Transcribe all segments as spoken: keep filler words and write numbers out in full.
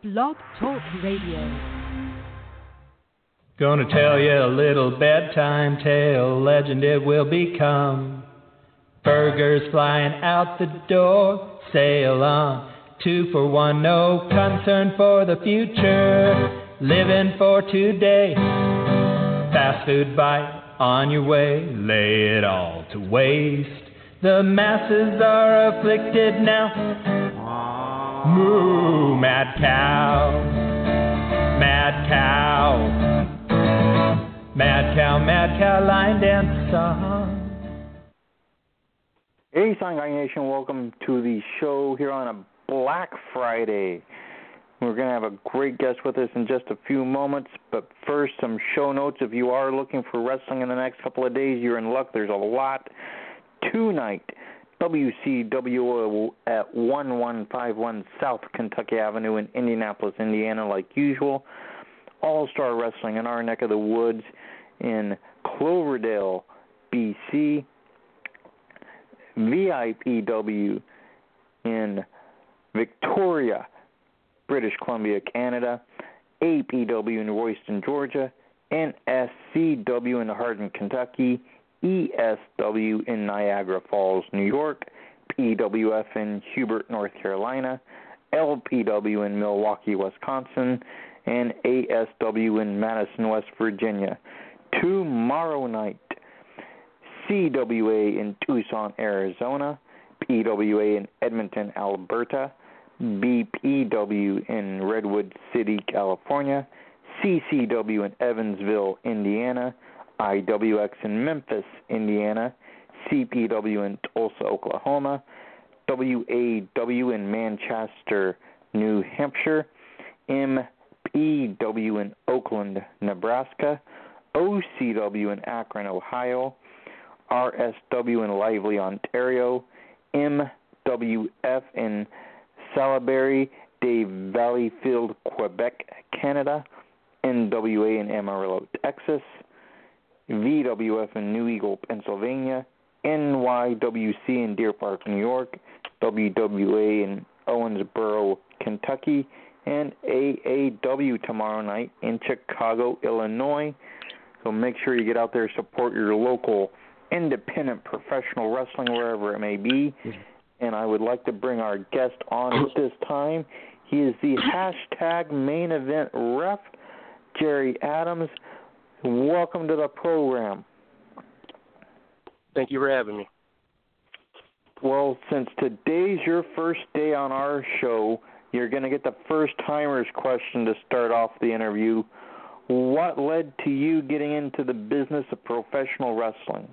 Blog Talk Radio. Gonna tell you a little bedtime tale, legend it will become. Burgers flying out the door, sail on. Two for one, no concern for the future. Living for today. Fast food bite on your way, lay it all to waste. The masses are afflicted now. Moo, mad cow, mad cow, mad cow, mad cow, line dance song. Hey, Sound Guy Nation, welcome to the show here on a Black Friday. We're going to have a great guest with us in just a few moments, but first, some show notes. If you are looking for wrestling in the next couple of days, you're in luck. There's a lot. Tonight, W C W at one one five one South Kentucky Avenue in Indianapolis, Indiana, like usual. All-Star Wrestling in our neck of the woods in Cloverdale, B C. V I P W in Victoria, British Columbia, Canada. A P W in Royston, Georgia. N S C W in Hardin, Kentucky. E S W in Niagara Falls, New York. P W F in Hubert, North Carolina. L P W in Milwaukee, Wisconsin. And A S W in Madison, West Virginia. Tomorrow night, C W A in Tucson, Arizona. P W A in Edmonton, Alberta. B P W in Redwood City, California. C C W in Evansville, Indiana. I W X in Memphis, Indiana. C P W in Tulsa, Oklahoma. W A W in Manchester, New Hampshire. M P W in Oakland, Nebraska. O C W in Akron, Ohio. R S W in Lively, Ontario. M W F in Salaberry de Valleyfield, Quebec, Canada. N W A in Amarillo, Texas. V W F in New Eagle, Pennsylvania. N Y W C in Deer Park, New York. W W A in Owensboro, Kentucky. And A A W tomorrow night in Chicago, Illinois. So make sure you get out there, support your local independent professional wrestling wherever it may be. And I would like to bring our guest on at this time. He is the hashtag main event ref, Jerry Adams. Welcome to the program. Thank you for having me. Well, since today's your first day on our show, you're going to get the first-timers question to start off the interview. What led to you getting into the business of professional wrestling?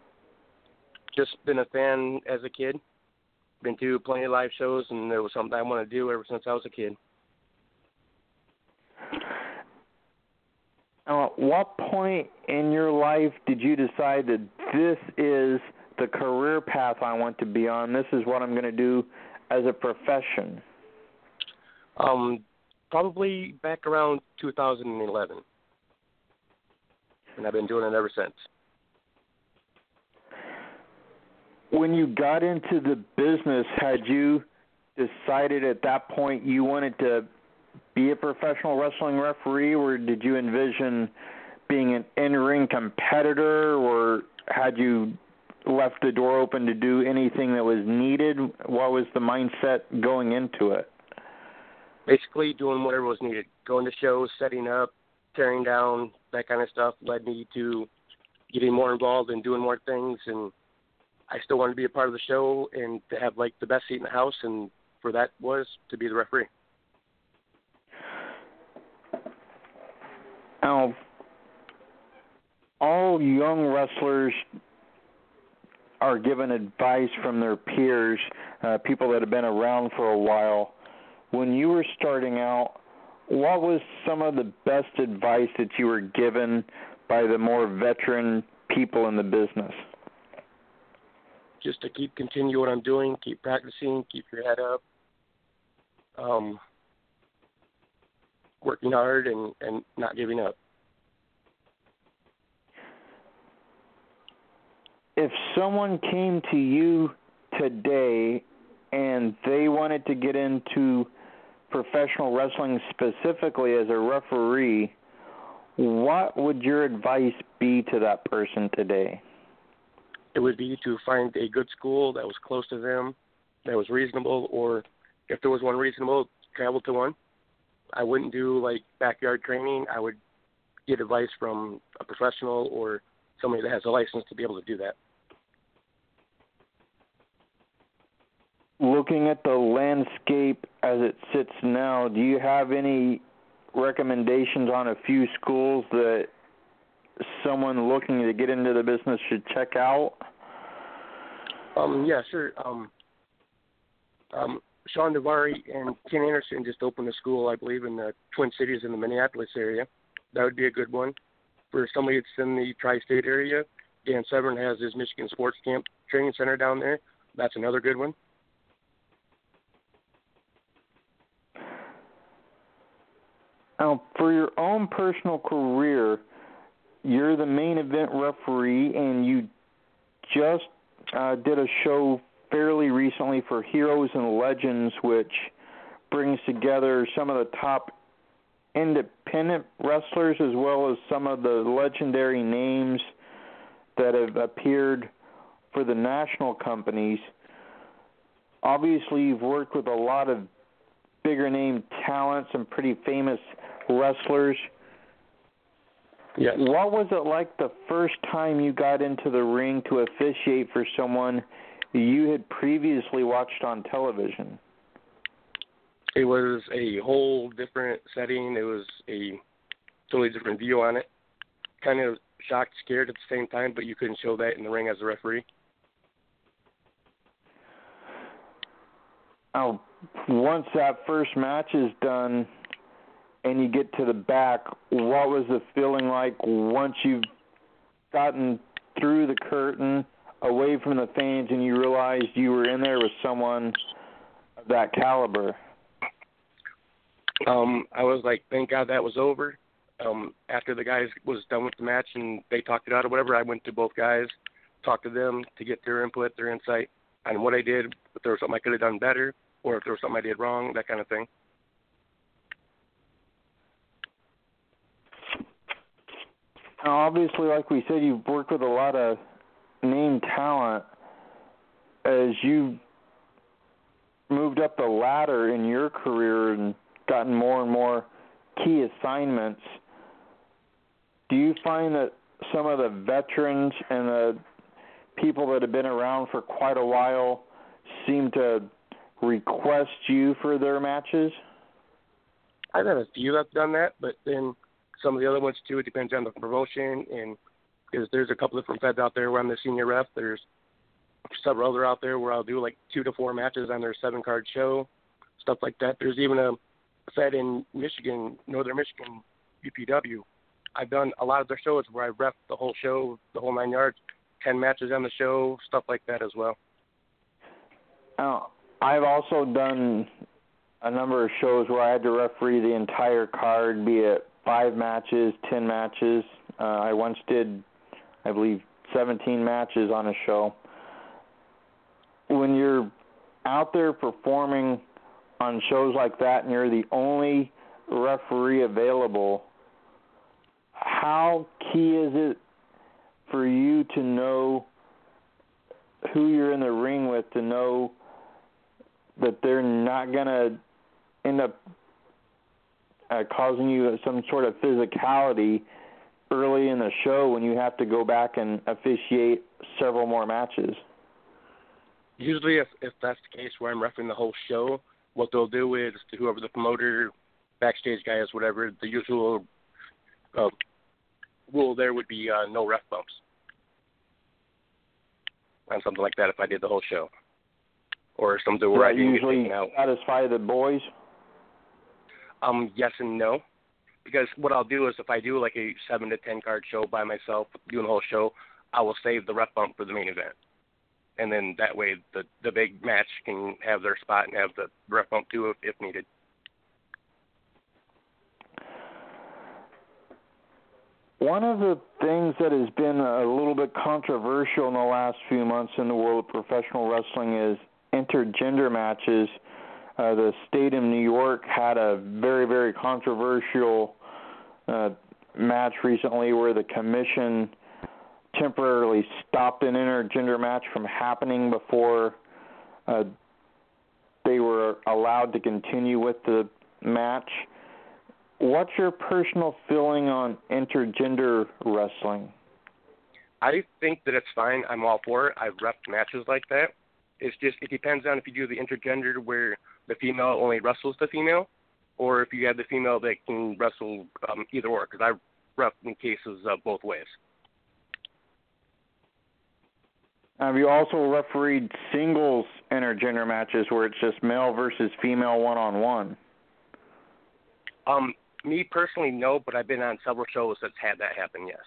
Just been a fan as a kid. Been to plenty of live shows, and it was something I wanted to do ever since I was a kid. Now, at what point in your life did you decide that this is the career path I want to be on? This is what I'm going to do as a profession. Um, probably back around two thousand eleven, and I've been doing it ever since. When you got into the business, had you decided at that point you wanted to be a professional wrestling referee, or did you envision being an in-ring competitor, or had you left the door open to do anything that was needed? What was the mindset going into it? Basically doing whatever was needed. Going to shows, setting up, tearing down, that kind of stuff led me to getting more involved and doing more things, and I still wanted to be a part of the show and to have, like, the best seat in the house, and for that was to be the referee. Now, all young wrestlers are given advice from their peers, uh, people that have been around for a while. When you were starting out, what was some of the best advice that you were given by the more veteran people in the business? Just to keep continue what I'm doing, keep practicing, keep your head up, um, working hard and, and not giving up. If someone came to you today and they wanted to get into professional wrestling specifically as a referee, what would your advice be to that person today? It would be to find a good school that was close to them, that was reasonable, or if there was one reasonable, travel to one. I wouldn't do, like, backyard training. I would get advice from a professional or somebody that has a license to be able to do that. Looking at the landscape as it sits now, do you have any recommendations on a few schools that someone looking to get into the business should check out? Um, yeah, sure. Um, um, Sean Navari and Ken Anderson just opened a school, I believe, in the Twin Cities in the Minneapolis area. That would be a good one. For somebody that's in the tri-state area, Dan Severn has his Michigan Sports Camp Training Center down there. That's another good one. Now, for your own personal career, you're the main event referee, and you just uh, did a show fairly recently for Heroes and Legends, which brings together some of the top independent wrestlers as well as some of the legendary names that have appeared for the national companies. Obviously, you've worked with a lot of bigger name talents and pretty famous wrestlers. Yes. What was it like the first time you got into the ring to officiate for someone you had previously watched on television? It was a whole different setting. It was a totally different view on it. Kind of shocked, scared at the same time, but you couldn't show that in the ring as a referee. Oh, once that first match is done and you get to the back, what was the feeling like once you've gotten through the curtain, away from the fans, and you realized you were in there with someone of that caliber? Um, I was like, thank God that was over. Um, after the guys was done with the match and they talked it out or whatever, I went to both guys, talked to them to get their input, their insight on what I did, if there was something I could have done better, or if there was something I did wrong, that kind of thing. Now, obviously, like we said, you've worked with a lot of name talent. As you moved up the ladder in your career and gotten more and more key assignments, do you find that some of the veterans and the people that have been around for quite a while seem to request you for their matches? I've had a few that's done that, but then some of the other ones too, it depends on the promotion, and because there's a couple of different feds out there where I'm the senior ref. There's several other out there where I'll do like two to four matches on their seven card show, stuff like that. There's even a fed in Michigan, Northern Michigan, U P W. I've done a lot of their shows where I've ref the whole show, the whole nine yards, ten matches on the show, stuff like that as well. Now, I've also done a number of shows where I had to referee the entire card, be it five matches, ten matches. Uh, I once did, I believe, seventeen matches on a show. When you're out there performing on shows like that and you're the only referee available, how key is it for you to know who you're in the ring with, to know that they're not going to end up uh, causing you some sort of physicality early in the show when you have to go back and officiate several more matches? Usually if, if that's the case where I'm reffing the whole show, what they'll do is to whoever the promoter, backstage guy is, whatever, the usual uh, rule there would be uh, no ref bumps on something like that if I did the whole show. Or something where I didn't usually get taken out. Satisfy the boys? Um, yes and no. Because what I'll do is if I do like a seven to ten card show by myself, doing the whole show, I will save the ref bump for the main event. And then that way the, the big match can have their spot and have the ref bump too if, if needed. One of the things that has been a little bit controversial in the last few months in the world of professional wrestling is intergender matches. uh, the state of New York had a very, very controversial uh, match recently where the commission temporarily stopped an intergender match from happening before uh, they were allowed to continue with the match. What's your personal feeling on intergender wrestling? I think that it's fine. I'm all for it. I've repped matches like that. It's just, it depends on if you do the intergender where the female only wrestles the female, or if you have the female that can wrestle um, either or, because I've repped in cases of both ways. Have you also refereed singles intergender matches where it's just male versus female one-on-one? Um, me personally, no, but I've been on several shows that's had that happen, yes.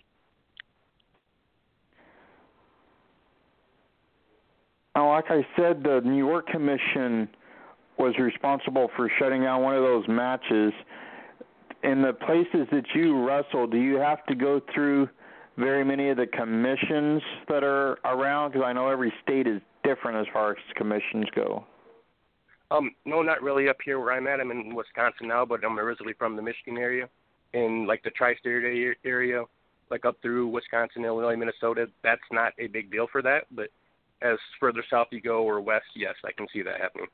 Now, like I said, the New York Commission was responsible for shutting down one of those matches. In the places that you wrestle, do you have to go through very many of the commissions that are around? Because I know every state is different as far as commissions go. Um, no, not really up here where I'm at. I'm in Wisconsin now, but I'm originally from the Michigan area. In, like, the tri-state area, like up through Wisconsin, Illinois, Minnesota, that's not a big deal for that. But as further south you go or west, yes, I can see that happening.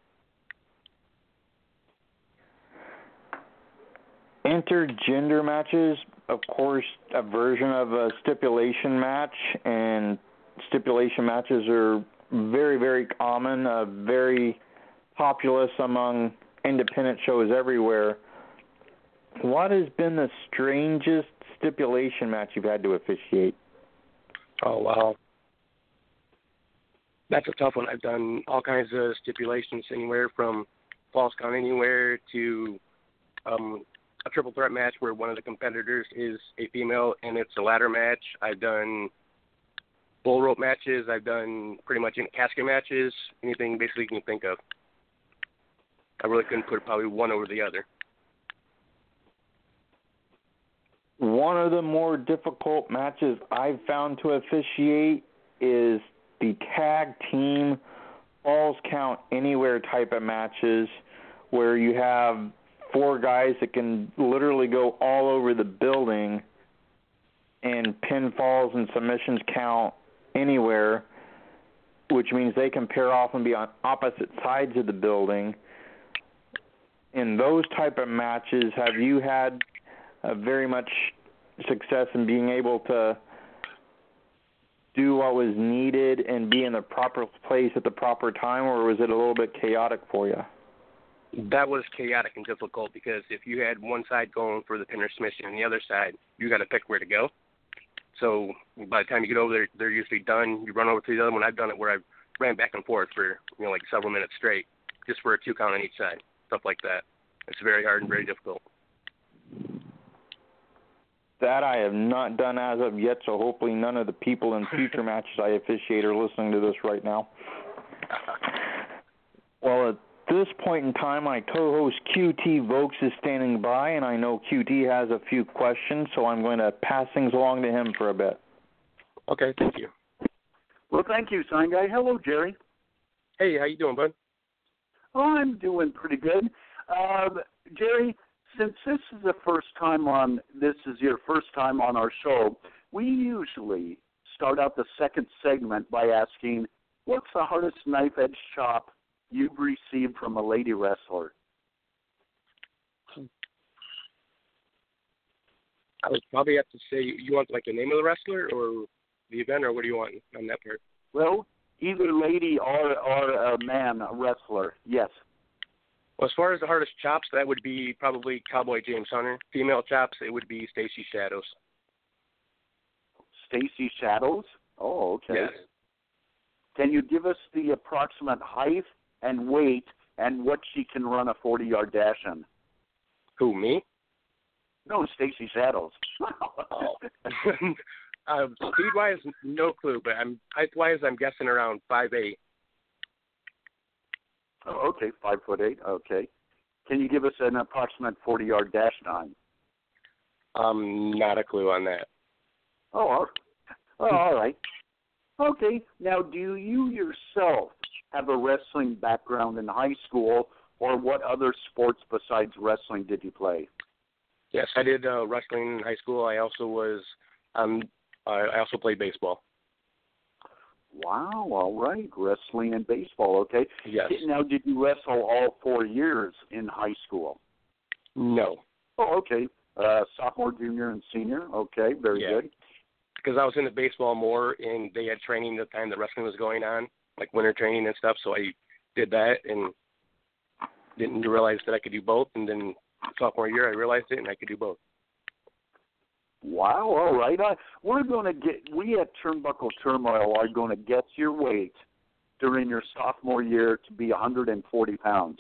Intergender matches, of course, a version of a stipulation match, and stipulation matches are very, very common, uh, very populous among independent shows everywhere. What has been the strangest stipulation match you've had to officiate? Oh, wow. That's a tough one. I've done all kinds of stipulations, anywhere from false count anywhere to um, a triple threat match where one of the competitors is a female and it's a ladder match. I've done bull rope matches. I've done pretty much in casket matches, anything basically you can think of. I really couldn't put probably one over the other. One of the more difficult matches I've found to officiate is the tag team falls count anywhere type of matches where you have four guys that can literally go all over the building and pinfalls and submissions count anywhere, which means they can pair off and be on opposite sides of the building. In those type of matches, have you had uh, very much success in being able to do what was needed and be in the proper place at the proper time, or was it a little bit chaotic for you? That was chaotic and difficult because if you had one side going for the pin or submission and the other side, you got to pick where to go. So by the time you get over there, they're usually done. You run over to the other one. I've done it where I ran back and forth for, you know, like several minutes straight just for a two count on each side, stuff like that. It's very hard and very difficult. That I have not done as of yet, so hopefully none of the people in future matches I officiate are listening to this right now. Well, at this point in time, my co-host Q T Vokes is standing by, and I know Q T has a few questions, so I'm going to pass things along to him for a bit. Okay, thank you. Well, thank you, Sign Guy. Hello, Jerry. Hey, how you doing, bud? Oh, I'm doing pretty good. Uh, Jerry, since this is the first time on, this is your first time on our show, we usually start out the second segment by asking, what's the hardest knife-edge chop you've received from a lady wrestler? I would probably have to say, you want like the name of the wrestler or the event, or what do you want on that part? Well, either lady or, or a man, a wrestler, yes. Well, as far as the hardest chops, that would be probably Cowboy James Hunter. Female chops, it would be Stacy Shadows. Stacy Shadows? Oh, okay. Yes. Can you give us the approximate height and weight and what she can run a forty-yard dash in? Who, me? No, Stacy Shadows. Oh. uh, speed-wise, no clue, but I'm height-wise, I'm guessing around five eight. Oh, okay, five foot eight. Okay. Can you give us an approximate forty-yard dash time? Um, not a clue on that. Oh, all right. Oh, all right. Okay. Now, do you yourself have a wrestling background in high school, or what other sports besides wrestling did you play? Yes, I did uh, wrestling in high school. I also was, um, I also played baseball. Wow, all right, wrestling and baseball, okay. Yes. Now, did you wrestle all four years in high school? No. Oh, okay. Uh, sophomore, junior, and senior. Okay, very yeah. good. Because I was into baseball more, and they had training the time the wrestling was going on, like winter training and stuff, so I did that and didn't realize that I could do both, and then sophomore year I realized it, and I could do both. Wow, all right. I, we're going to get, we at Turnbuckle Turmoil are going to guess your weight during your sophomore year to be one hundred forty pounds.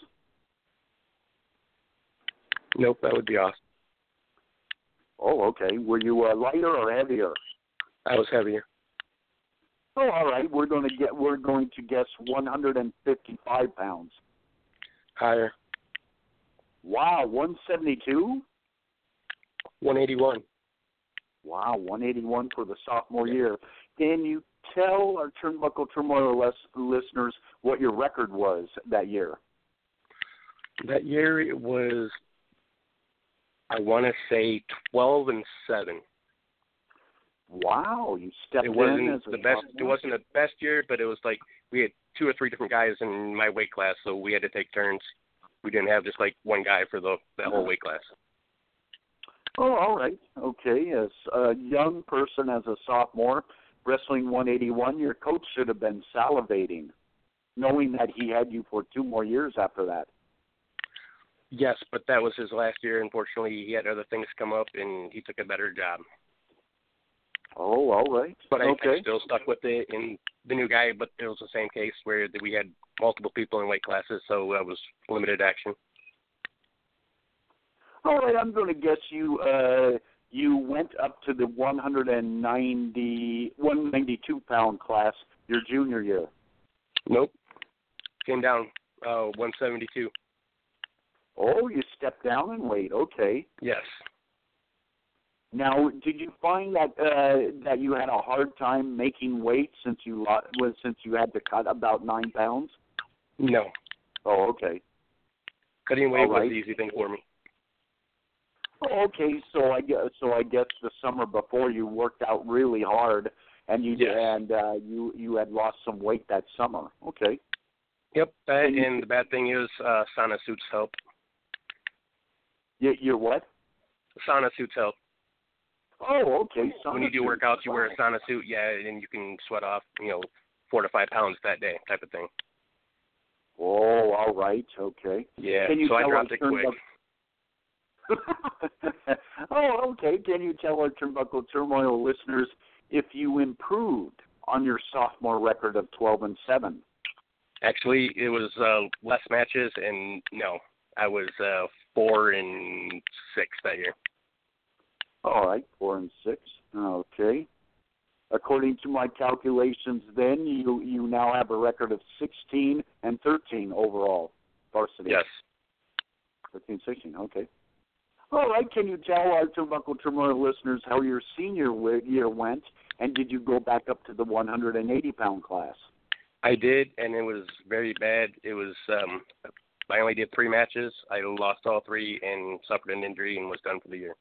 Nope, that would be awesome. Oh, okay. Were you uh, lighter or heavier? I was heavier. Oh, all right. We're going to get, we're going to guess one hundred fifty-five pounds. Higher. Wow, one seventy-two? one eighty-one. Wow, one eighty-one for the sophomore year. Can you tell our Turnbuckle Turmoil les- listeners what your record was that year? That year it was, I want to say twelve and seven. Wow, you stepped it in wasn't as a the best. sophomore? It wasn't the best year, but it was like we had two or three different guys in my weight class, so we had to take turns. We didn't have just like one guy for the that whole weight class. Oh, all right. Okay. As a young person, as a sophomore, wrestling one eighty-one, your coach should have been salivating, knowing that he had you for two more years after that. Yes, but that was his last year. Unfortunately, he had other things come up, and he took a better job. Oh, all right. But I, okay. I still stuck with it, and the new guy, but it was the same case where we had multiple people in weight classes, so it was limited action. All right, I'm going to guess you uh, you went up to the one ninety, one ninety-two pound class your junior year. Nope. Came down uh, one seventy-two. Oh, you stepped down in weight. Okay. Yes. Now, did you find that uh, that you had a hard time making weight since you was since you had to cut about nine pounds? No. Oh, okay. Cutting weight right. was the easy thing for me. Oh, okay, so I guess so I guess the summer before you worked out really hard, and you yes. and uh, you you had lost some weight that summer. Okay. Yep. That, and, and the bad thing is, uh, sauna suits help. You, you're what? Sauna suits help. Oh, okay. Sauna when you do suit. workouts, you wear a sauna suit, yeah, and you can sweat off, you know, four to five pounds that day, type of thing. Oh, all right. Okay. Yeah. Can you so I tell dropped it quick. Up... oh, okay. Can you tell our Turnbuckle Turmoil listeners if you improved on your sophomore record of twelve and seven? Actually, it was uh, less matches, and no, I was uh, four and six that year. All right, four and six. Okay. According to my calculations, then you you now have a record of sixteen and thirteen overall varsity. Yes. Thirteen, sixteen. Okay. All right. Can you tell our Turnbuckle Turmoil listeners how your senior year went, and did you go back up to the one hundred eighty pound class? I did, and it was very bad. It was um, I only did three matches. I lost all three and suffered an injury and was done for the year.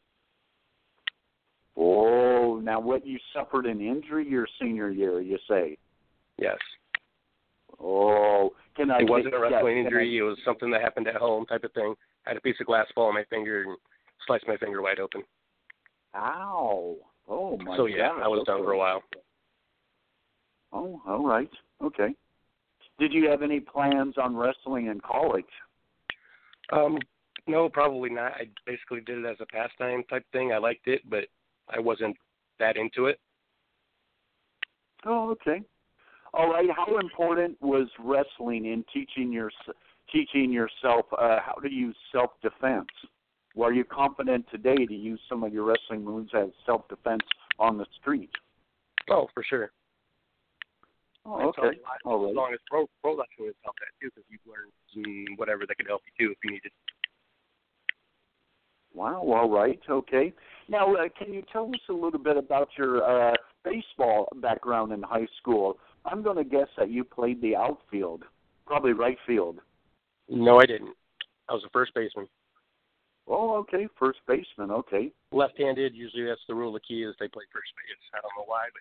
Oh, now what, you suffered an injury your senior year, you say? Yes. Oh, can I? It wasn't a wrestling yeah, injury. I, it was something that happened at home, type of thing. I had a piece of glass fall on my finger and sliced my finger wide open. Ow! Oh my! So yeah, gosh, I was okay. done for a while. Oh, all right. Okay. Did you have any plans on wrestling in college? Um, no, probably not. I basically did it as a pastime type thing. I liked it, but I wasn't that into it. Oh, okay. All right. How important was wrestling in teaching your teaching yourself uh, how to use self-defense? Were you confident today to use some of your wrestling moves as self-defense on the street? Oh, for sure. Oh, okay. All right. As long as pro, pro wrestling would help that too, because you learn whatever that could help you too if you needed. Wow. All right. Okay. Now, uh, can you tell us a little bit about your uh, baseball background in high school? I'm going to guess that you played the outfield, probably right field. No, I didn't. I was a first baseman. Oh, okay, first baseman, okay. Left-handed, usually that's the rule of the key is they play first base. I don't know why,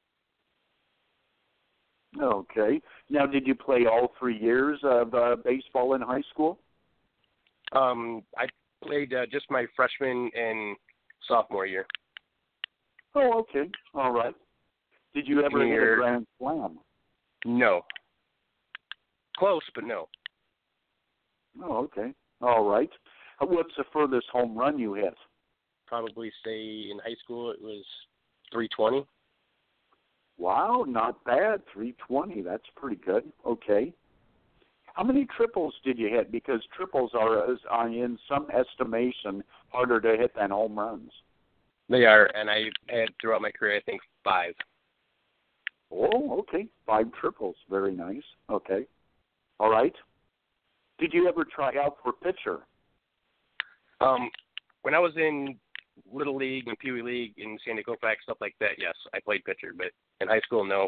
but yeah. Okay. Now, did you play all three years of uh, baseball in high school? Um, I played uh, just my freshman and sophomore year. Oh, okay. All right. Did you ever hit a grand slam? No. Close, but no. Oh, okay. All right. What's the furthest home run you hit? Probably say in high school it was three twenty. Wow, not bad. three twenty. That's pretty good. Okay. How many triples did you hit? Because triples are, are in some estimation, harder to hit than home runs. They are, and I had throughout my career, I think, five. Oh, okay. Five triples. Very nice. Okay. All right. Did you ever try out for pitcher? Um, when I was in Little League and Pee Wee League in Sandy Koufax, stuff like that, yes, I played pitcher. But in high school, no.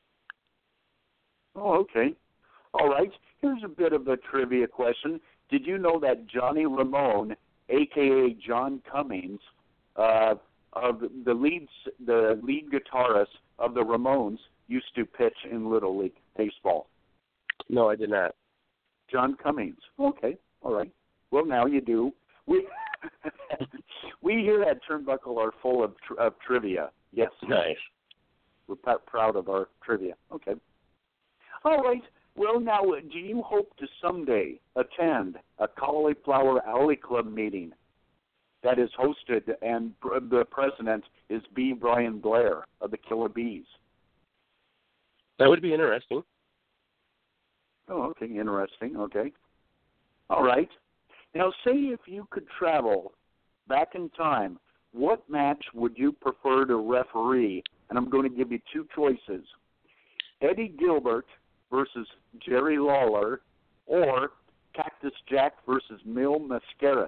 Oh, okay. All right. Here's a bit of a trivia question. Did you know that Johnny Ramone, a k a. John Cummings, uh, of the lead, the lead guitarist of the Ramones, used to pitch in Little League baseball? No, I did not. John Cummings. Okay. All right. Well, now you do. We we here at Turnbuckle are full of tr- of trivia. Yes. Nice. We're p- proud of our trivia. Okay. All right. Well, now, do you hope to someday attend a Cauliflower Alley Club meeting that is hosted, and the president is B. Brian Blair of the Killer Bees? That would be interesting. Oh, okay. Interesting. Okay. All right. Now, say if you could travel back in time, what match would you prefer to referee? And I'm going to give you two choices. Eddie Gilbert versus Jerry Lawler, or Cactus Jack versus Mil Mascaras.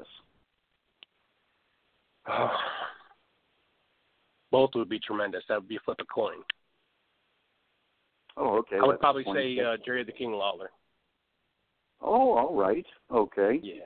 Oh. Both would be tremendous. That would be a flip a coin. Oh, okay. I would probably say uh, Jerry the King Lawler. Oh, all right. Okay. Yeah.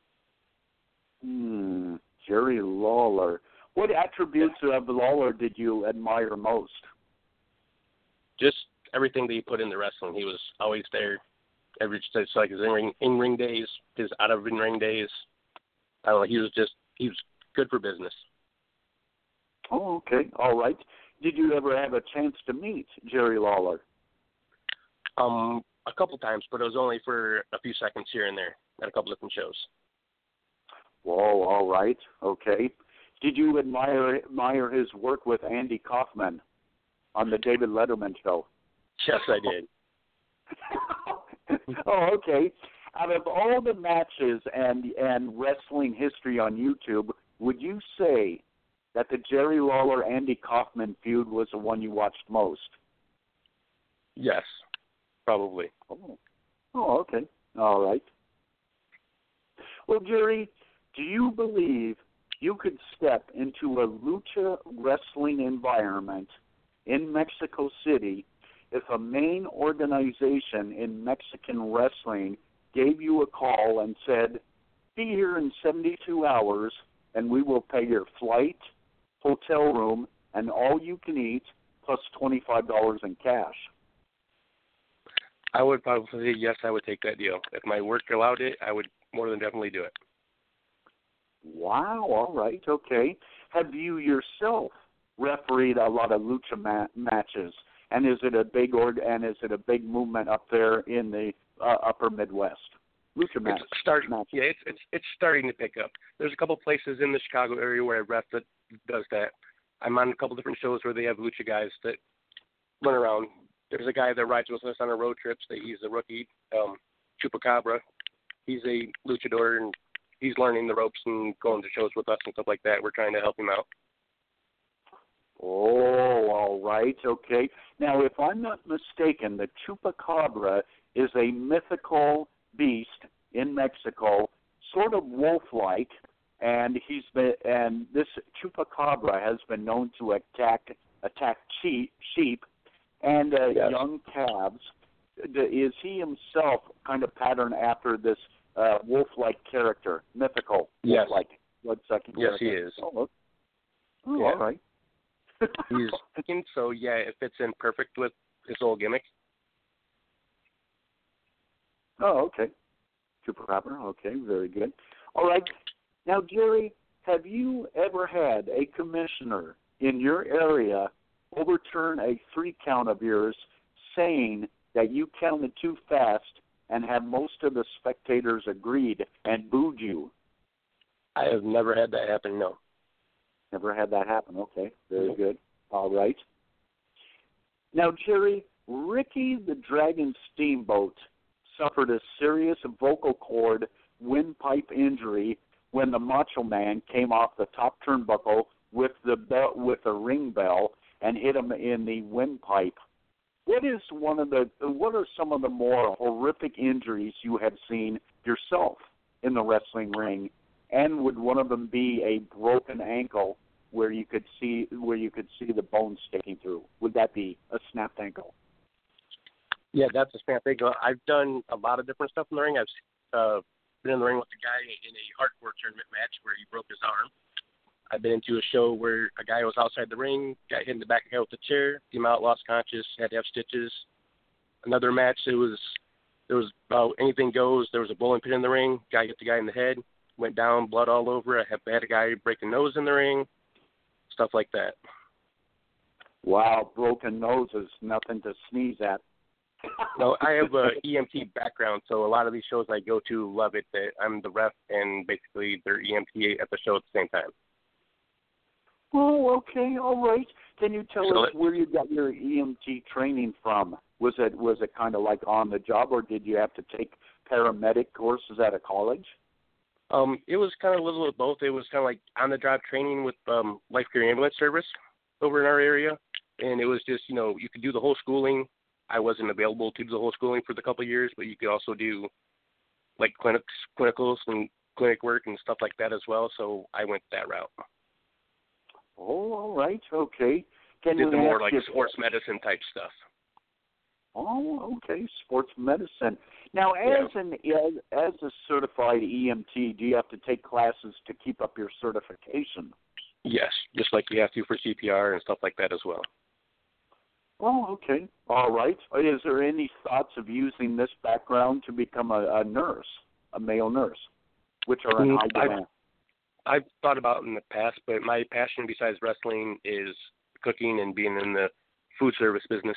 Hmm. Jerry Lawler. What attributes yeah. of Lawler did you admire most? Just everything that he put into wrestling. He was always there. Every it's like his in-ring, in-ring days, his out-of-in-ring days. I don't know. He was just he was good for business. Oh, okay. All right. Did you ever have a chance to meet Jerry Lawler? Um, a couple times, but it was only for a few seconds here and there at a couple different shows. Whoa, all right. Okay. Did you admire admire his work with Andy Kaufman on the David Letterman show? Yes, I did. Oh, okay. Out of all the matches and and wrestling history on YouTube, would you say that the Jerry Lawler-Andy Kaufman feud was the one you watched most? Yes, probably. Oh, oh okay. All right. Well, Jerry, do you believe you could step into a lucha wrestling environment in Mexico City if a main organization in Mexican wrestling gave you a call and said, be here in seventy-two hours and we will pay your flight, hotel room, and all you can eat, plus twenty-five dollars in cash? I would probably say yes, I would take that deal. If my work allowed it, I would more than definitely do it. Wow, all right, okay. Have you yourself refereed a lot of lucha ma- matches? And is it a big org- and is it a big movement up there in the uh, upper Midwest? Lucha match. It's starting. Yeah, it's it's it's starting to pick up. There's a couple places in the Chicago area where I ref that does that. I'm on a couple different shows where they have lucha guys that run around. There's a guy that rides with us on our road trips. That he's a rookie, um, Chupacabra. He's a luchador and he's learning the ropes and going to shows with us and stuff like that. We're trying to help him out. Oh, all right, okay. Now, if I'm not mistaken, the Chupacabra is a mythical beast in Mexico, sort of wolf-like, and he's been and this Chupacabra has been known to attack attack sheep, sheep and uh, Yes. young calves. Is he himself kind of patterned after this uh, wolf-like character, mythical Yes. wolf-like bloodsucking Yes, character? he is. Oh, look. oh Yeah. all right. He's thinking, so yeah, it fits in perfect with his whole gimmick. Oh, okay. Chupacabra. Okay, very good. All right. Now, Jerry, have you ever had a commissioner in your area overturn a three count of yours saying that you counted too fast and have most of the spectators agreed and booed you? I have never had that happen, no. Never had that happen. Okay, very Nope. good. All right. Now, Jerry, Ricky the Dragon Steamboat suffered a serious vocal cord windpipe injury when the Macho Man came off the top turnbuckle with the bell, with the ring bell and hit him in the windpipe. What is one of the what are some of the more horrific injuries you have seen yourself in the wrestling ring? And would one of them be a broken ankle where you could see where you could see the bone sticking through? Would that be a snapped ankle? Yeah, that's a snapped ankle. I've done a lot of different stuff in the ring. I've uh, been in the ring with a guy in a hardcore tournament match where he broke his arm. I've been into a show where a guy was outside the ring, got hit in the back of the head with a chair, came out, lost conscious, had to have stitches. Another match, it was there was about anything goes. There was a bowling pin in the ring. Guy hit the guy in the head, went down, blood all over. I have had a guy break a nose in the ring, stuff like that. Wow, broken nose is nothing to sneeze at. No, I have a E M T background, so a lot of these shows I go to love it that I'm the ref and basically they're E M T at the show at the same time. Oh, okay, all right. Can you tell So us where you got your E M T training from? Was it was it kind of like on the job, or did you have to take paramedic courses at a college? Um, it was kind of a little of both. It was kind of like on the job training with um, Life Care Ambulance Service over in our area, and it was just you know you could do the whole schooling. I wasn't available to do the whole schooling for the couple of years, but you could also do like clinics, clinicals, and clinic work and stuff like that as well. So I went that route. Oh, all right, okay. Can Did you the more ask like if- sports medicine type stuff. Oh, okay, sports medicine. Now, as Yeah. an as, as a certified E M T, do you have to take classes to keep up your certification? Yes, just like you have to for C P R and stuff like that as well. Oh, okay. All right. Is there any thoughts of using this background to become a, a nurse, a male nurse, which are in Mm, high demand? I've thought about it in the past, but my passion besides wrestling is cooking and being in the food service business.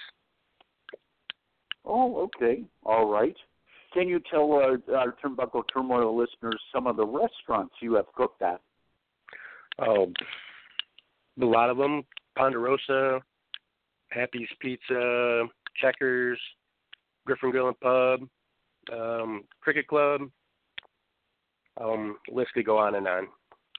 Oh, okay. All right. Can you tell our, our Turnbuckle Turmoil listeners some of the restaurants you have cooked at? Oh, a lot of them: Ponderosa, Happy's Pizza, Checkers, Griffin Grill and Pub, um, Cricket Club. Um, list could go on and on.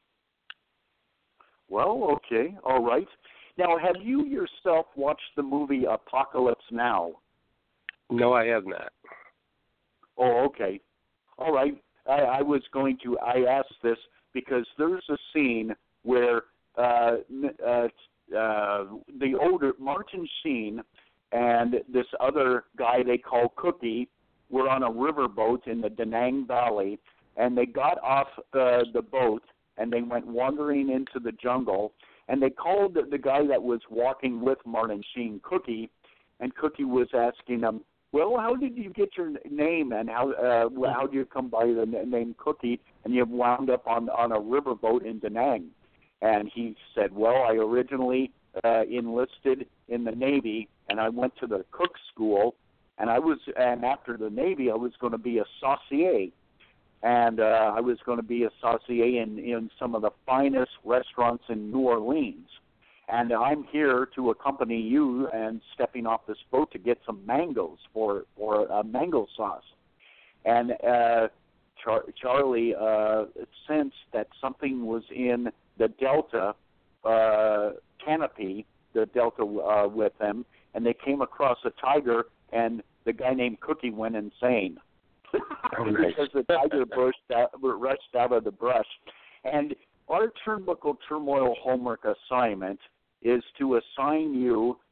Well, okay. All right. Now, have you yourself watched the movie Apocalypse Now? No, I have not. Oh, okay. All right. I, I was going to, I asked this because there's a scene where uh, uh, uh, the older Martin Sheen and this other guy they call Cookie were on a riverboat in the Da Nang Valley, and they got off uh, the boat and they went wandering into the jungle, and they called the, the guy that was walking with Martin Sheen Cookie, and Cookie was asking him, well, how did you get your name, and how uh, how do you come by the name Cookie, and you wound up on on a riverboat in Da Nang? And he said, well, I originally uh, enlisted in the Navy, and I went to the cook school, and I was, and after the Navy, I was going to be a saucier, and uh, I was going to be a saucier in in some of the finest restaurants in New Orleans. And I'm here to accompany you and stepping off this boat to get some mangoes for, for a mango sauce. And uh, Char- Charlie uh, sensed that something was in the Delta uh, canopy, the Delta uh, with them, and they came across a tiger, and the guy named Cookie went insane. Oh, nice. Because the tiger brushed out, rushed out of the brush. And our Turnbuckle Turmoil homework assignment is to assign you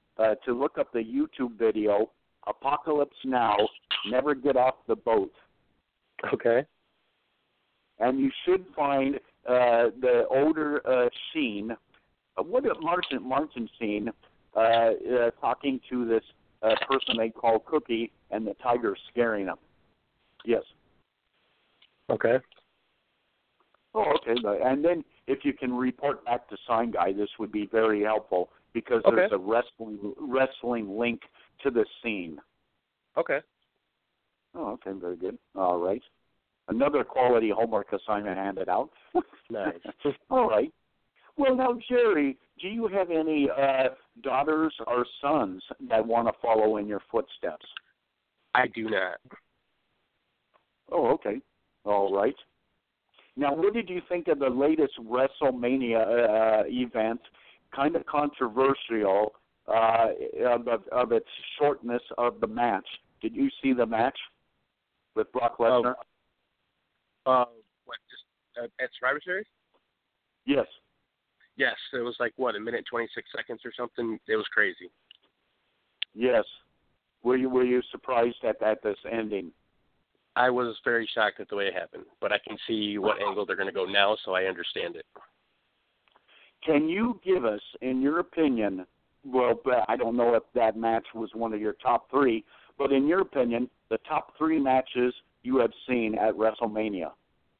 uh, to look up the YouTube video, Apocalypse Now, Never Get Off the Boat. Okay. And you should find uh, the older uh, scene, uh, what a Martin, Martin scene, uh, uh, talking to this uh, person they call Cookie, and the tiger scaring him. Yes. Okay. Oh, okay. And then if you can report back to Sign Guy, this would be very helpful because okay. there's a wrestling wrestling link to the scene. Okay. Oh, okay. Very good. All right. Another quality homework assignment handed out. Nice. All right. Well, now, Jerry, do you have any uh, daughters or sons that want to follow in your footsteps? I do not. Oh, okay. All right. Now, what did you think of the latest WrestleMania uh, event? Kind of controversial uh, of, of its shortness of the match. Did you see the match with Brock Lesnar? Uh, uh, what, just uh, at Survivor Series? Yes. Yes, it was like, what, a minute, twenty-six seconds or something? It was crazy. Yes. Were you were you surprised at, at this ending? I was very shocked at the way it happened, but I can see what angle they're going to go now, so I understand it. Can you give us, in your opinion, well, I don't know if that match was one of your top three, but in your opinion, the top three matches you have seen at WrestleMania?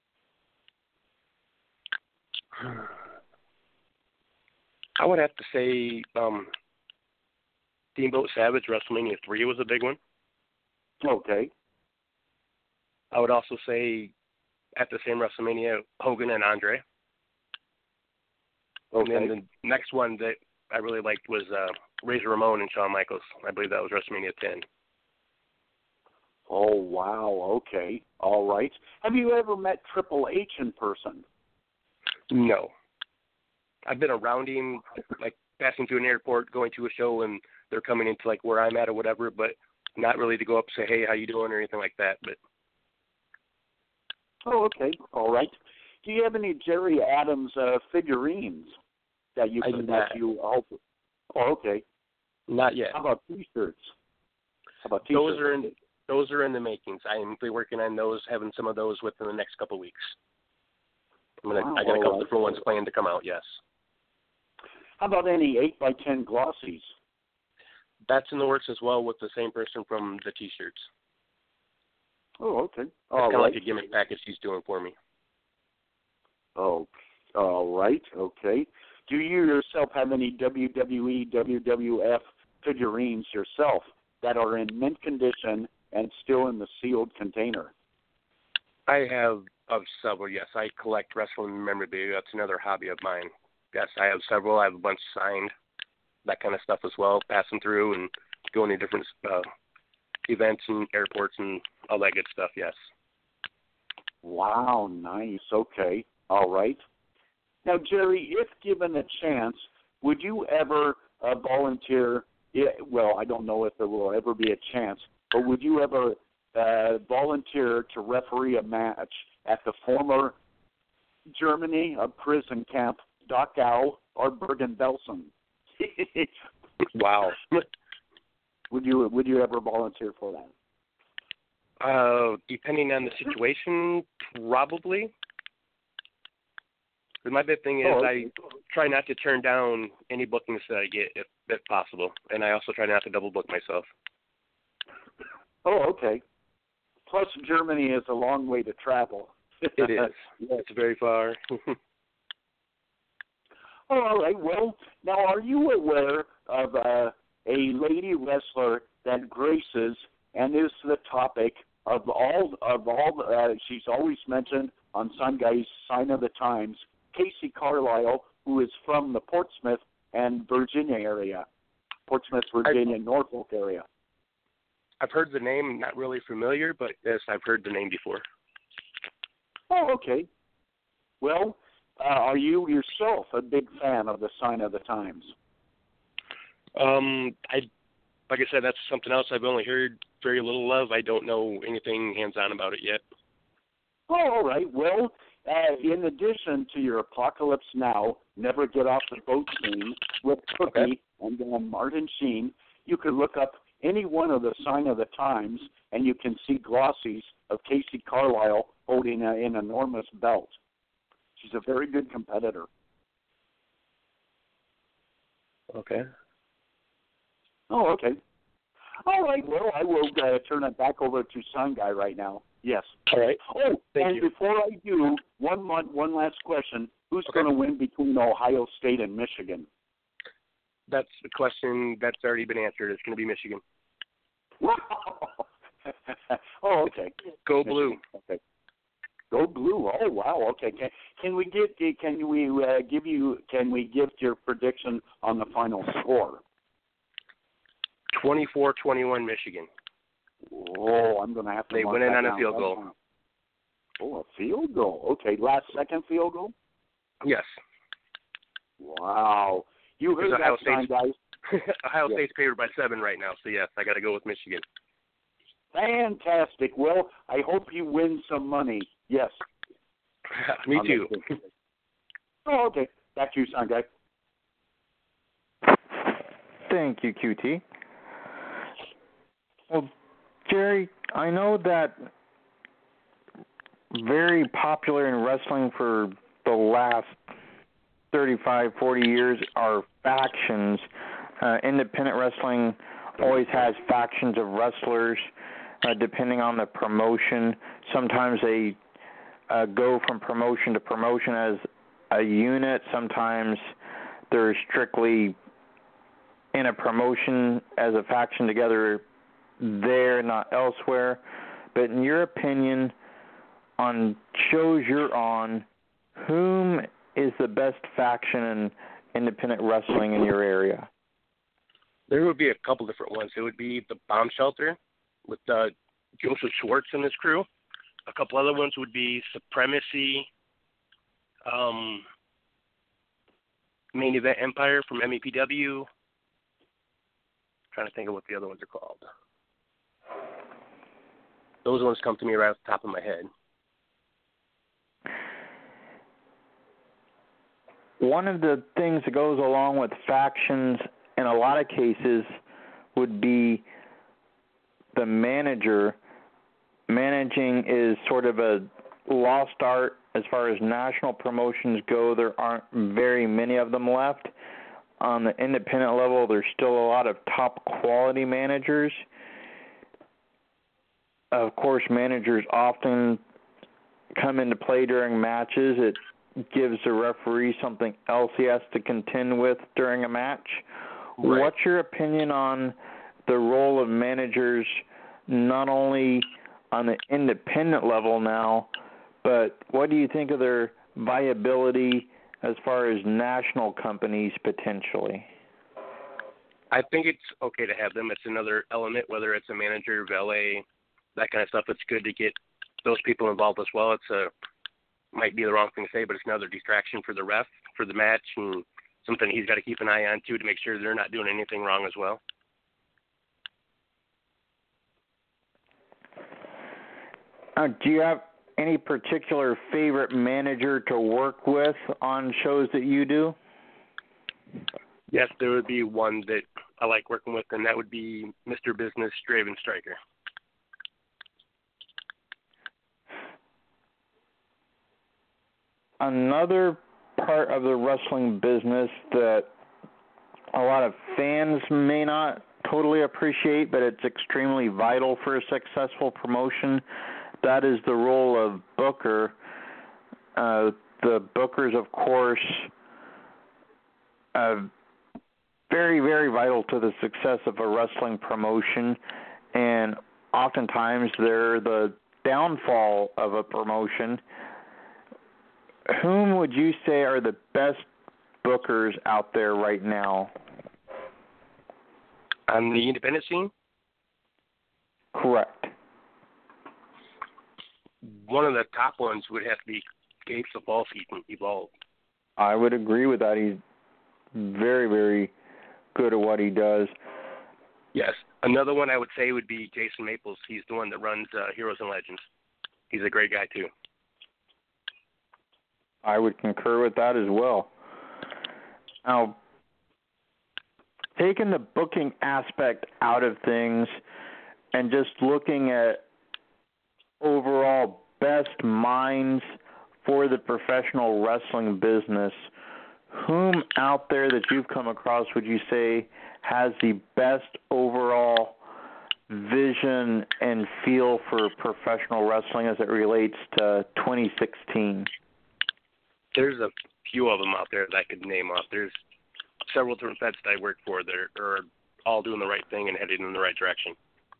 I would have to say um, Steamboat Savage WrestleMania three was a big one. Okay. I would also say at the same WrestleMania, Hogan and Andre. Okay. And then the next one that I really liked was uh, Razor Ramon and Shawn Michaels. I believe that was WrestleMania ten. Oh, wow. Okay. All right. Have you ever met Triple H in person? No. I've been around him, like passing through an airport, going to a show, and they're coming into like where I'm at or whatever, but not really to go up and say, hey, how you doing or anything like that. But Oh, okay. All right. Do you have any Jerry Adams uh, figurines that you I do that not. you oh, oh, okay. Not yet. How about T-shirts? How about T-shirts? Those are in those are in the makings. I am working on those, having some of those within the next couple of weeks. I'm gonna, Wow, I got a couple right. different ones planned to come out. Yes. How about any eight by ten glossies? That's in the works as well with the same person from the T-shirts. Oh, okay. It's All kind of right. like a gimmick package he's doing for me. Oh, all right. Okay. Do you yourself have any W W E, W W F figurines yourself that are in mint condition and still in the sealed container? I have of several, yes. I collect wrestling memorabilia. That's another hobby of mine. Yes, I have several. I have a bunch signed, that kind of stuff as well, passing through and going to different uh, events and airports and all that good stuff, yes. Wow, nice. Okay. All right. Now, Jerry, if given a chance, would you ever uh, volunteer? Well, I don't know if there will ever be a chance, but would you ever uh, volunteer to referee a match at the former Germany of prison camp, Dachau or Bergen-Belsen? Wow. Would you Would you ever volunteer for that? Uh, depending on the situation, probably. But my big thing is oh, I try not to turn down any bookings that I get if, if possible, and I also try not to double book myself. Oh, okay. Plus, Germany is a long way to travel. It is. Yes. It's very far. Oh, all right. Well, now, are you aware of uh, a lady wrestler that graces and is the topic of all of all? Uh, she's always mentioned on Sun Guy's Sign of the Times. Casey Carlisle, who is from the Portsmouth and Virginia area, Portsmouth, Virginia, I, Norfolk area. I've heard the name, not really familiar, but yes, I've heard the name before. Oh, okay. Well, uh, are you yourself a big fan of the Sign of the Times? Um, I, like I said, that's something else I've only heard very little of. I don't know anything hands-on about it yet. Oh, all right. Well, uh, in addition to your Apocalypse Now, Never Get Off the Boat scene with Cookie okay. and then Martin Sheen. You could look up any one of the Sign of the Times, and you can see glossies of Casey Carlisle holding a, an enormous belt. She's a very good competitor. Okay. Oh, okay. All right. Well, I will uh, turn it back over to Sign Guy right now. Yes. All right. Oh, Thank and you. before I do, one one, one last question. Who's Okay. going to win between Ohio State and Michigan? That's the question that's already been answered. It's going to be Michigan. Oh, okay. Go blue. Okay. Go blue. Oh, wow. Okay. Can, can we get? Can we uh, give you? Can we give your prediction on the final score? twenty-four twenty-one Michigan. Oh, I'm going to have to. They mark win it that on a down. field goal. Oh, a field goal. Okay, last second field goal. Yes. Wow. You heard Because Ohio that, Sign guys. Ohio Yeah. State's favored by seven right now, so yes, I got to go with Michigan. Fantastic. Well, I hope you win some money. Yes. Me On too. the- Oh, okay. Back to you, Sign guy. Thank you, Q T. Well, Jerry, I know that very popular in wrestling for the last thirty-five, forty years are factions. Uh, independent wrestling always has factions of wrestlers uh, depending on the promotion. Sometimes they uh, go from promotion to promotion as a unit. Sometimes they're strictly in a promotion as a faction together there, not elsewhere. But in your opinion, on shows you're on, whom is the best faction in independent wrestling in your area? There would be a couple different ones. It would be the Bomb Shelter with uh, Joseph Schwartz and his crew. A couple other ones would be Supremacy, um, Main Event Empire from M E P W. Trying to think of what the other ones are called. Those ones come to me right off the top of my head. One of the things that goes along with factions in a lot of cases would be the manager. Managing is sort of a lost art as far as national promotions go. There aren't very many of them left. On the independent level, there's still a lot of top quality managers. Of course, managers often come into play during matches. It gives the referee something else he has to contend with during a match. Right. What's your opinion on the role of managers, not only on the independent level now, but what do you think of their viability as far as national companies potentially? I think it's okay to have them. It's another element, whether it's a manager, valet, that kind of stuff. It's good to get those people involved as well. It's a might be the wrong thing to say, but it's another distraction for the ref for the match, and something he's got to keep an eye on too to make sure they're not doing anything wrong as well. Uh, do you have any particular favorite manager to work with on shows that you do? Yes, there would be one that I like working with, and that would be Mister Business Draven Stryker. Another part of the wrestling business that a lot of fans may not totally appreciate, but it's extremely vital for a successful promotion, that is the role of booker. Uh, the bookers, of course, uh, very, very vital to the success of a wrestling promotion, and oftentimes they're the downfall of a promotion. Whom would you say are the best bookers out there right now? On the independent scene? Correct. One of the top ones would have to be Gabe Sapolsky from Evolve. I would agree with that. He's very, very good at what he does. Yes. Another one I would say would be Jason Maples. He's the one that runs uh, Heroes and Legends. He's a great guy, too. I would concur with that as well. Now, taking the booking aspect out of things and just looking at overall best minds for the professional wrestling business, whom out there that you've come across would you say has the best overall vision and feel for professional wrestling as it relates to twenty sixteen? There's a few of them out there that I could name off. There's several different vets that I work for that are, are all doing the right thing and heading in the right direction.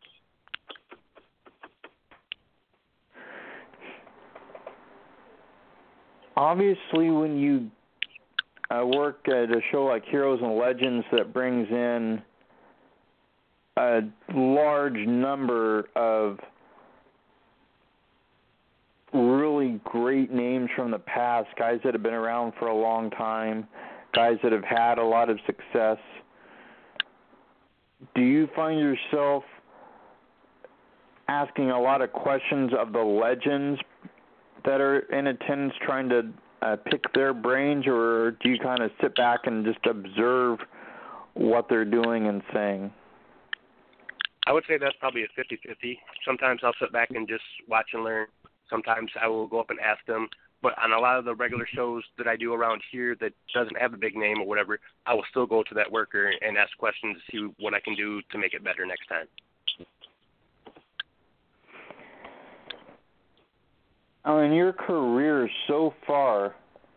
Obviously, when you uh, work at a show like Heroes and Legends that brings in a large number of really great names from the past, guys that have been around for a long time, guys that have had a lot of success, do you find yourself asking a lot of questions of the legends that are in attendance, trying to uh, pick their brains, or do you kind of sit back and just observe what they're doing and saying? I would say that's probably a fifty-fifty. Sometimes I'll sit back and just watch and learn. Sometimes I will go up and ask them. But on a lot of the regular shows that I do around here that doesn't have a big name or whatever, I will still go to that worker and ask questions to see what I can do to make it better next time. Oh, in your career so far,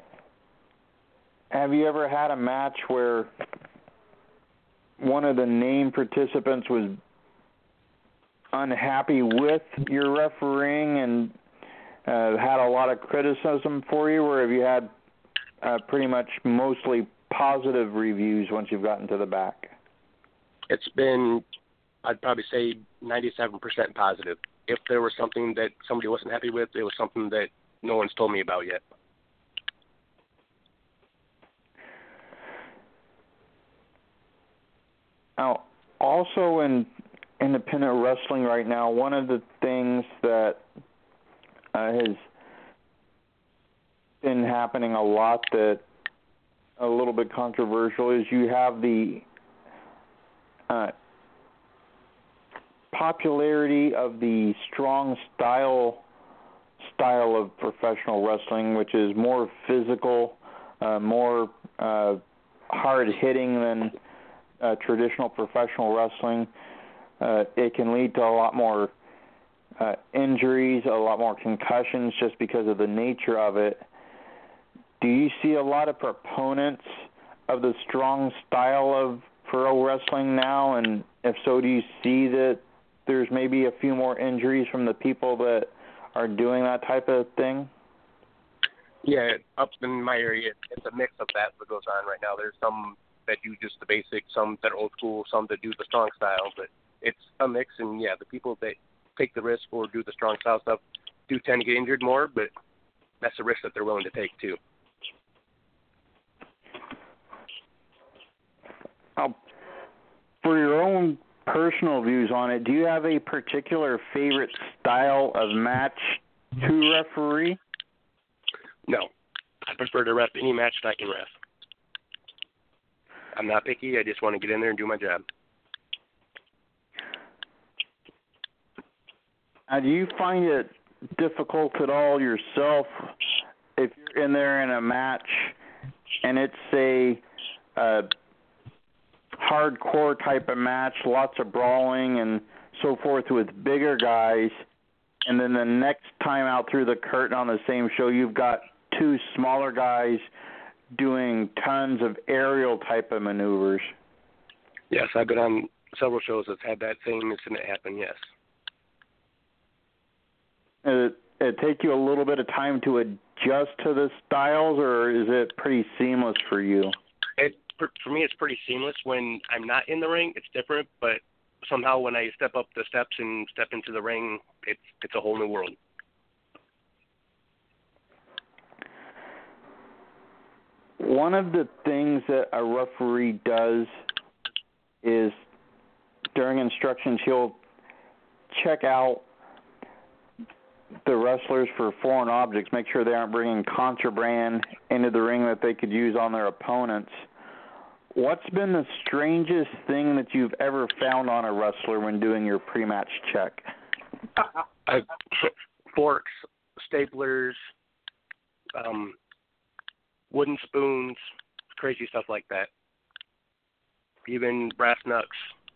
have you ever had a match where one of the named participants was unhappy with your refereeing and uh, had a lot of criticism for you, or have you had uh, pretty much mostly positive reviews once you've gotten to the back? It's been, I'd probably say, ninety-seven percent positive. If there was something that somebody wasn't happy with, it was something that no one's told me about yet. Now, also in independent wrestling right now, one of the things that uh, has been happening a lot that a little bit controversial is you have the uh, popularity of the strong style style of professional wrestling, which is more physical, uh, more uh, hard-hitting than uh, traditional professional wrestling. Uh, it can lead to a lot more uh, injuries, a lot more concussions just because of the nature of it. Do you see a lot of proponents of the strong style of pro wrestling now? And if so, do you see that there's maybe a few more injuries from the people that are doing that type of thing? Yeah, up in my area, it's a mix of that that goes on right now. There's some that do just the basics, some that are old school, some that do the strong style, but it's a mix. And, yeah, the people that take the risk or do the strong style stuff do tend to get injured more, but that's a risk that they're willing to take, too. Now, for your own personal views on it, do you have a particular favorite style of match to referee? No. I prefer to ref any match that I can ref. I'm not picky. I just want to get in there and do my job. Now, do you find it difficult at all yourself if you're in there in a match and it's a uh, hardcore type of match, lots of brawling and so forth with bigger guys, and then the next time out through the curtain on the same show, you've got two smaller guys doing tons of aerial type of maneuvers? Yes, I've been on several shows that's had that same incident happen, yes. It, it take you a little bit of time to adjust to the styles, or is it pretty seamless for you? It For me, it's pretty seamless. When I'm not in the ring, it's different, but somehow when I step up the steps and step into the ring, it's it's a whole new world. One of the things that a referee does is during instructions, he'll check out the wrestlers for foreign objects, make sure they aren't bringing contraband into the ring that they could use on their opponents. What's been the strangest thing that you've ever found on a wrestler when doing your pre-match check? I, forks, staplers, um, wooden spoons, crazy stuff like that. Even brass knucks.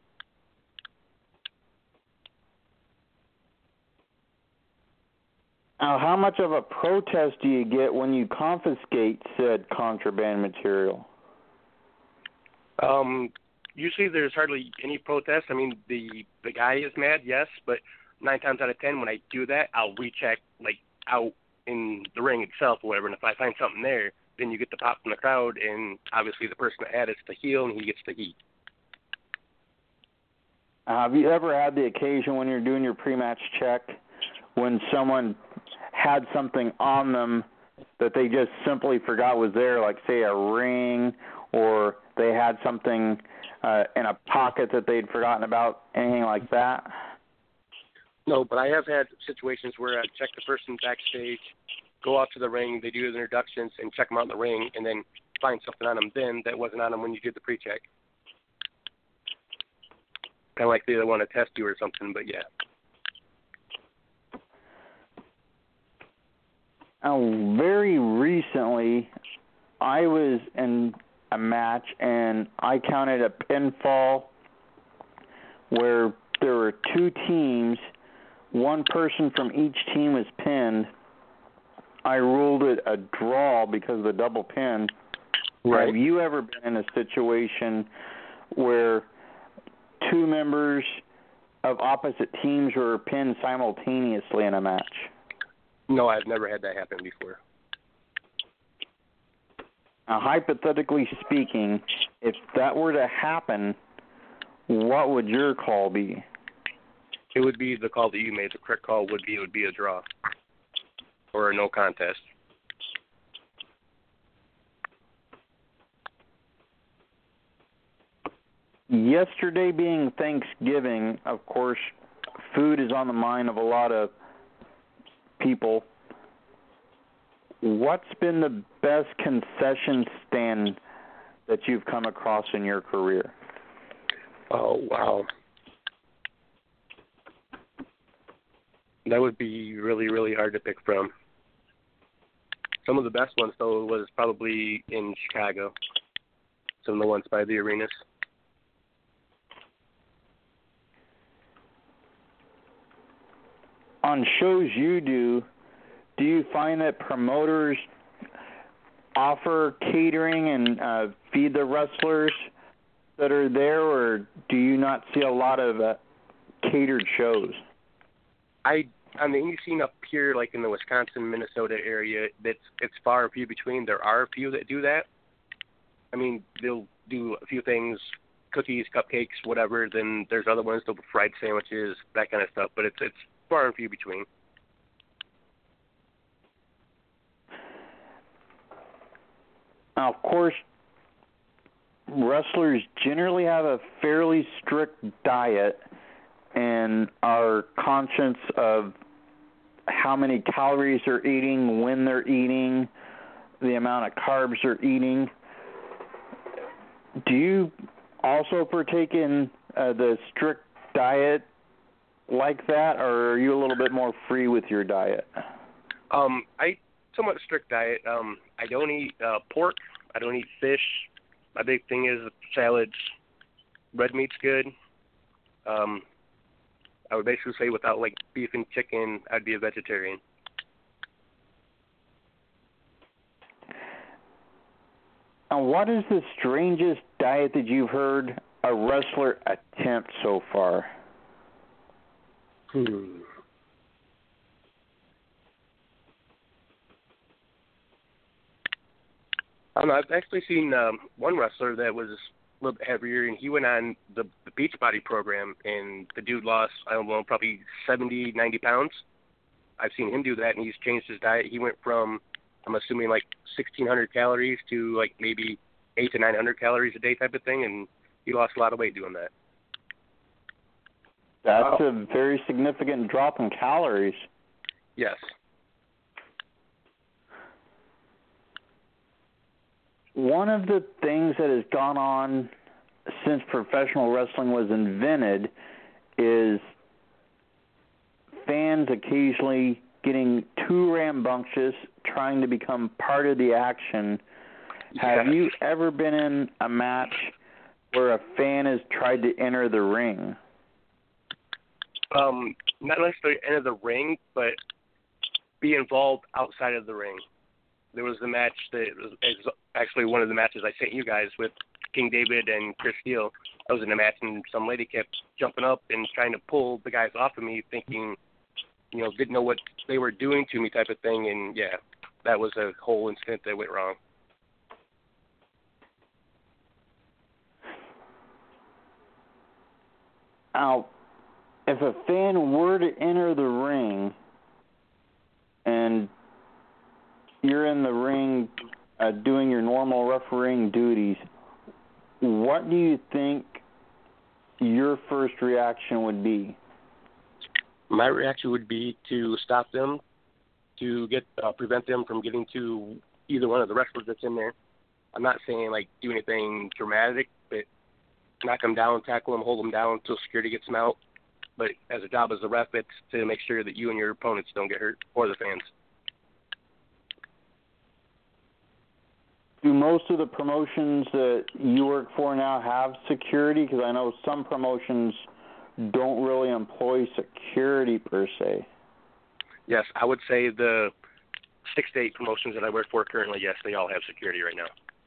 Now, how much of a protest do you get when you confiscate said contraband material? Um, usually there's hardly any protest. I mean, the the guy is mad, yes, but nine times out of ten, when I do that, I'll recheck like out in the ring itself or whatever. And if I find something there, then you get the pop from the crowd, and obviously the person that had it's the heel, and he gets the heat. Uh, have you ever had the occasion when you're doing your pre-match check when someone had something on them that they just simply forgot was there, like, say, a ring, or they had something uh, in a pocket that they'd forgotten about, anything like that? No, but I have had situations where I check the person backstage, go out to the ring, they do the introductions, and check them out in the ring, and then find something on them then that wasn't on them when you did the pre-check. Kind of like they want to test you or something, but yeah. Now, very recently, I was in a match, and I counted a pinfall where there were two teams. One person from each team was pinned. I ruled it a draw because of the double pin. Right. Have you ever been in a situation where two members of opposite teams were pinned simultaneously in a match? No, I've never had that happen before. Now, hypothetically speaking, if that were to happen, what would your call be? It would be the call that you made. The correct call would be it would be a draw or a no contest. Yesterday being Thanksgiving, of course, food is on the mind of a lot of people. What's been the best concession stand that you've come across in your career? Oh, wow. That would be really, really hard to pick from. Some of the best ones, though, was probably in Chicago. Some of the ones by the arenas. On shows you do, do you find that promoters offer catering and uh, feed the wrestlers that are there, or do you not see a lot of uh, catered shows? I on the indie scene up here, like in the Wisconsin, Minnesota area, that's it's far and few between. There are a few that do that. I mean, they'll do a few things, cookies, cupcakes, whatever. Then there's other ones, they'll do fried sandwiches, that kind of stuff. But it's it's far and few between. Now, of course, wrestlers generally have a fairly strict diet and are conscious of how many calories they're eating, when they're eating, the amount of carbs they're eating. Do you also partake in uh, the strict diet like that, or are you a little bit more free with your diet? Um, I somewhat strict diet. Um, I don't eat uh, pork. I don't eat fish. My big thing is salads. Red meat's good. Um, I would basically say without like beef and chicken, I'd be a vegetarian. Now, what is the strangest diet that you've heard a wrestler attempt so far? Hmm. I don't know. I've actually seen um, one wrestler that was a little bit heavier, and he went on the, the Beachbody program, and the dude lost, I don't know, probably seventy, ninety pounds. I've seen him do that, and he's changed his diet. He went from, I'm assuming, like sixteen hundred calories to like maybe eight to nine hundred calories a day type of thing, and he lost a lot of weight doing that. That's wow. a very significant drop in calories. Yes. one of the things that has gone on since professional wrestling was invented is fans occasionally getting too rambunctious, trying to become part of the action. Have Yes. you ever been in a match where a fan has tried to enter the ring? Um, not necessarily enter the ring, but be involved outside of the ring. There was the match that was actually one of the matches I sent you guys with King David and Chris Steele. I was in a match and some lady kept jumping up and trying to pull the guys off of me, thinking, you know, didn't know what they were doing to me type of thing. And, yeah, that was a whole incident that went wrong. Now, if a fan were to enter the ring and you're in the ring uh, doing your normal refereeing duties, what do you think your first reaction would be? My reaction would be to stop them, to get uh, prevent them from getting to either one of the wrestlers that's in there. I'm not saying, like, do anything dramatic, but knock them down, tackle them, hold them down until security gets them out. But as a job as a ref, it's to make sure that you and your opponents don't get hurt, or the fans. Do most of the promotions that you work for now have security? Because I know some promotions don't really employ security per se. Yes, I would say the six to eight promotions that I work for currently, yes, they all have security right now.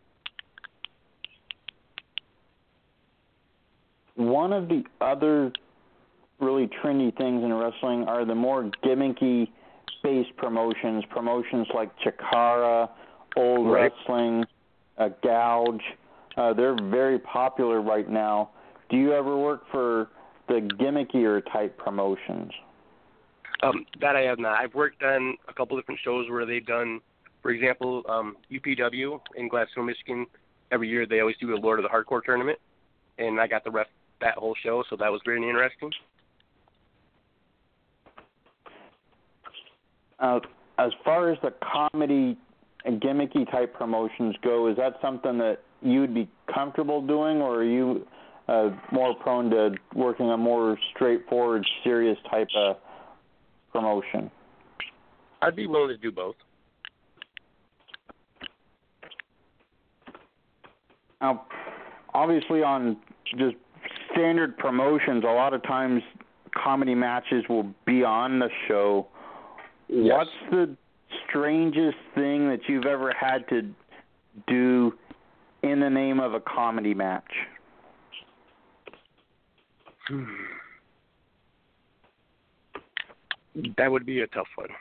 One of the other really trendy things in wrestling are the more gimmicky-based promotions, promotions like Chikara, Old Right. Wrestling, uh, Gouge. Uh, they're very popular right now. Do you ever work for the gimmickier type promotions? Um, that I have not. I've worked on a couple different shows where they've done, for example, um, U P W in Gladstone, Michigan. Every year they always do a Lord of the Hardcore tournament, and I got to ref that whole show, so that was very interesting. Uh, as far as the comedy and gimmicky type promotions go, is that something that you would be comfortable doing, or are you uh, more prone to working a more straightforward, serious type of promotion? I'd be willing to do both. Now, obviously on just standard promotions, a lot of times comedy matches will be on the show. Yes. What's the strangest thing that you've ever had to do in the name of a comedy match? That would be a tough one.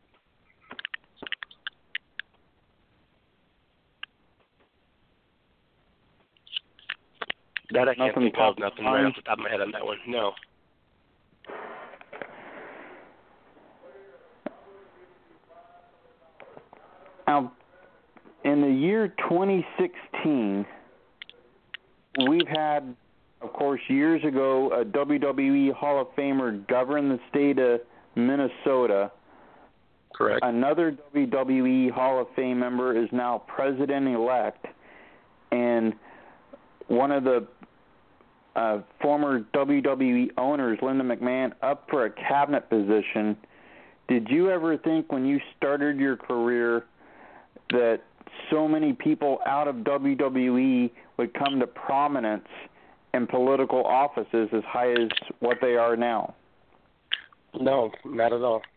That I can't Nothing think of, pops nothing to right mind? off the top of my head on that one. No. Now, in the year twenty sixteen, we've had, of course, years ago, a W W E Hall of Famer govern the state of Minnesota. Correct. Another W W E Hall of Fame member is now president-elect, and one of the uh, former W W E owners, Linda McMahon, up for a cabinet position. Did you ever think when you started your career that so many people out of W W E would come to prominence in political offices as high as what they are now? No, not at all.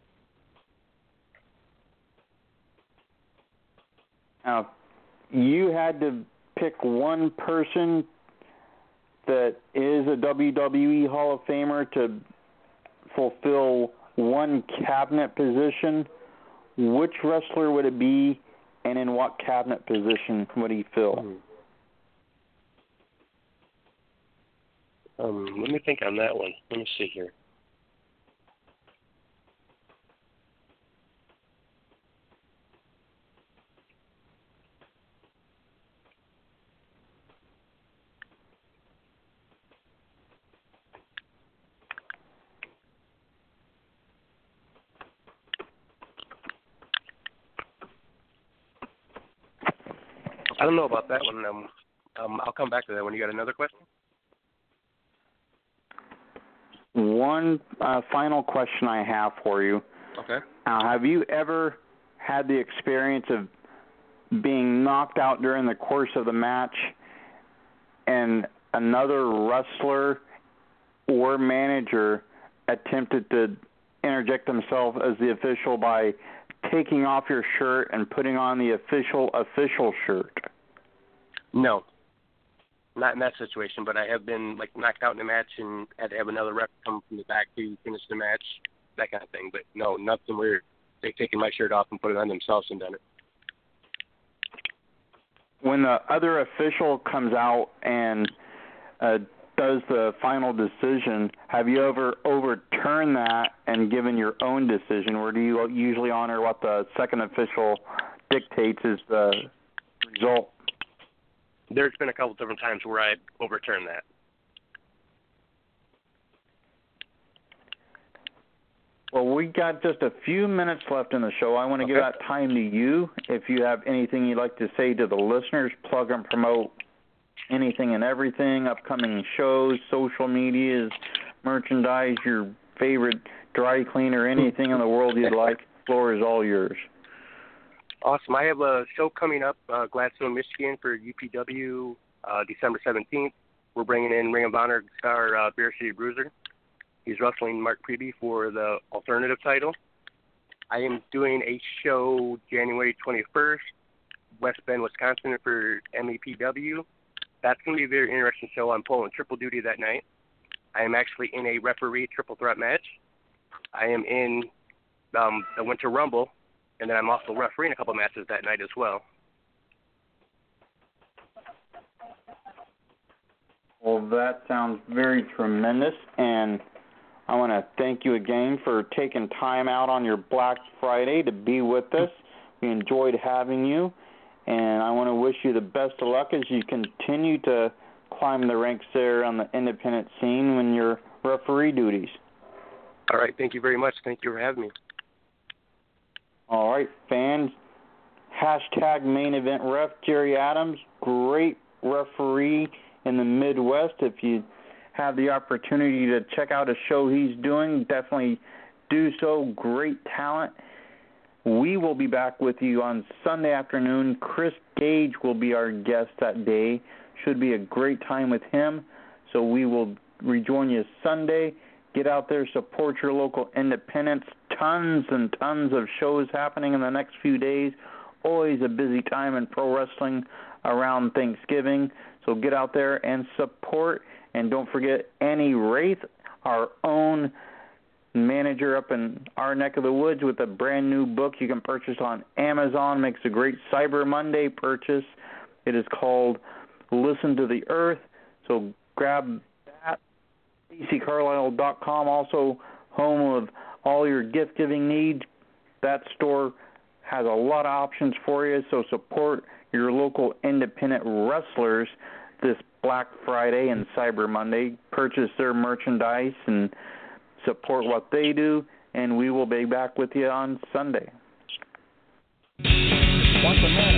Now, you had to pick one person that is a W W E Hall of Famer to fulfill one cabinet position. Which wrestler would it be, and in what cabinet position would he fill? Um, let me think on that one. Let me see here. I don't know about that one. Um, um, I'll come back to that one. You got another question? One uh, final question I have for you. Okay. Uh, have you ever had the experience of being knocked out during the course of the match and another wrestler or manager attempted to interject himself as the official by taking off your shirt and putting on the official official shirt? No, not in that situation, but I have been like knocked out in a match and had to have another ref come from the back to finish the match, that kind of thing. But no, nothing where they've taken my shirt off and put it on themselves and done it. When the other official comes out and uh, does the final decision, have you ever overturned that and given your own decision, or do you usually honor what the second official dictates is the result? There's been a couple different times where I overturned that. Well, we got just a few minutes left in the show. I want to Okay. give that time to you. If you have anything you'd like to say to the listeners, plug and promote anything and everything, upcoming shows, social medias, merchandise, your favorite dry cleaner, anything in the world you'd like, the floor is all yours. Awesome. I have a show coming up, uh, Gladstone, Michigan, for U P W, uh, December seventeenth. We're bringing in Ring of Honor star uh, Beer City Bruiser. He's wrestling Mark Preby for the alternative title. I am doing a show January twenty-first, West Bend, Wisconsin, for M E P W. That's going to be a very interesting show. I'm pulling triple duty that night. I am actually in a referee triple threat match. I am in um, the Winter Rumble, and then I'm also refereeing a couple matches that night as well. Well, that sounds very tremendous, and I want to thank you again for taking time out on your Black Friday to be with us. We enjoyed having you, and I want to wish you the best of luck as you continue to climb the ranks there on the independent scene when your referee duties. All right, thank you very much. Thank you for having me. All right, fans, hashtag main event ref Jerry Adams, great referee in the Midwest. If you have the opportunity to check out a show he's doing, definitely do so. Great talent. We will be back with you on Sunday afternoon. Chris Gage will be our guest that day. Should be a great time with him. So we will rejoin you Sunday. Get out there, support your local independents. Tons and tons of shows happening in the next few days. Always a busy time in pro wrestling around Thanksgiving. So get out there and support. And don't forget Annie Wraith, our own manager up in our neck of the woods, with a brand new book you can purchase on Amazon. Makes a great Cyber Monday purchase. It is called Listen to the Earth. So grab that. Stacey Carlisle dot com, also home of all your gift-giving needs. That store has a lot of options for you, so support your local independent wrestlers this Black Friday and Cyber Monday. Purchase their merchandise and support what they do, and we will be back with you on Sunday. Once a minute.